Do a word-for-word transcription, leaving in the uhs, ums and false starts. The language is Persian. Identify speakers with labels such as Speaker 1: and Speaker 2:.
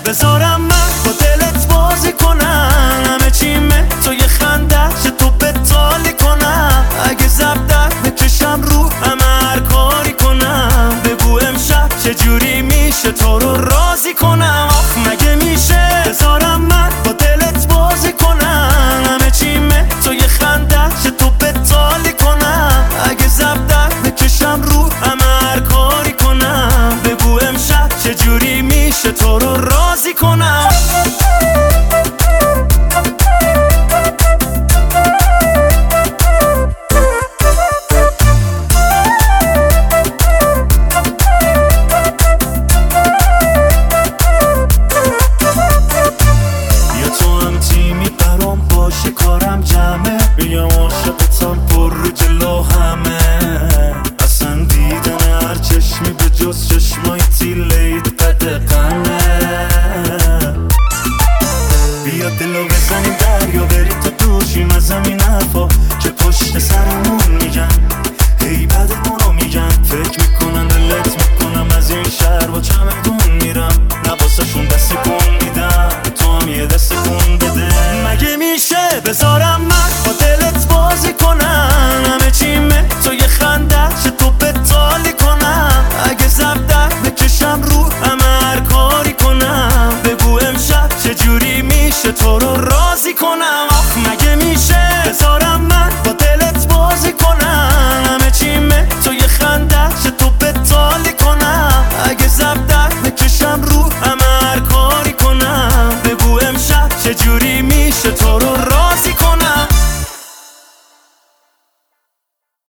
Speaker 1: بذارم من با دلت بازی کنم، همه چیمه تو یه خنده چه تو بتالی کنم. اگه زبدر بکشم رو همه هر کاری کنم. بگو امشب چجوری میشه تو رو راضی کنم. آخ مگه میشه بذارم من با دلت بازی کنم، همه چیمه تو یه خنده چه تو بتالی کنم. اگه زبدر بکشم رو همه هر کاری کنم. بگو امشب چجوری میشه تو رو راضی کنم. باشه کارم جمعه میگم عاشقتم پر رو جلو همه. اصلا دیدن هر چشمی به جز چشمای تیلید قدقنه. بیا دلو بزنیم دریا بری تو دوشیم از زمین حرفا که پشت سرمون